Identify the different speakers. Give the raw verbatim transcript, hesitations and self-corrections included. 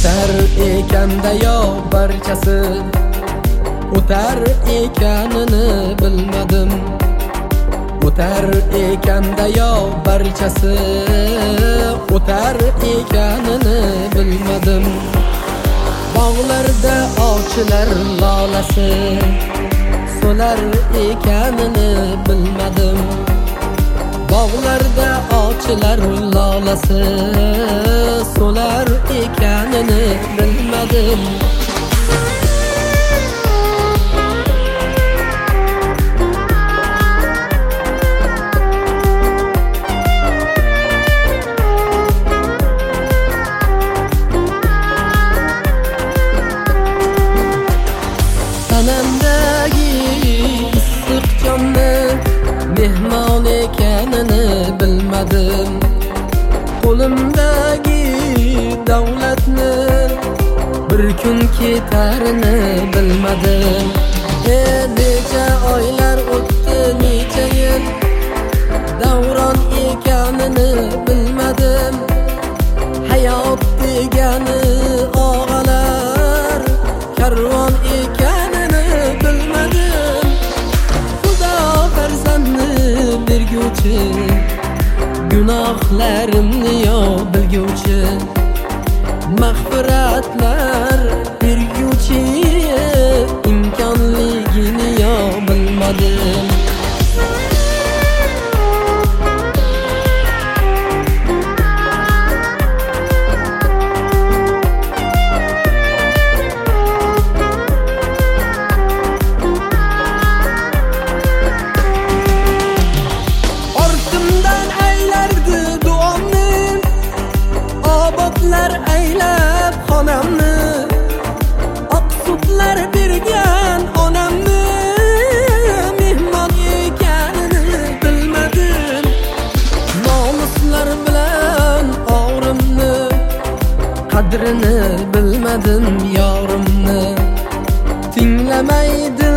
Speaker 1: O'tar ekanda yo barchasi, o'tar ekanini bilmadim. O'tar ekanda yo barchasi, o'tar ekanini bilmadim. Bog'larda ovchilar lolasi, so'lar ekanini bilmadim. Bog'larda ovchilar lolasi, so'lar ekanini bilmadim. Tanamdagi issiq jonni mehmon ekanini bilmadim. Qo'limdagi davlatni bir kun ketarini bilmadim. E necha oylar o'tdi, necha yil davron ekanini bilmadim. Hayot degani og'alar karvon ekanini bilmadim. Xudo farzandni berguvchi, gunohlarimni yo bilguvchi, mag'firatlar berguvchi, imkonligini yo bilmadim. Aylab xonamni, oqsutlar bergan onamni, mehmon ekanini bilmadim. Nomuslar bilan og'rimni, qadrini bilmadim yorimni. Tinglamaydi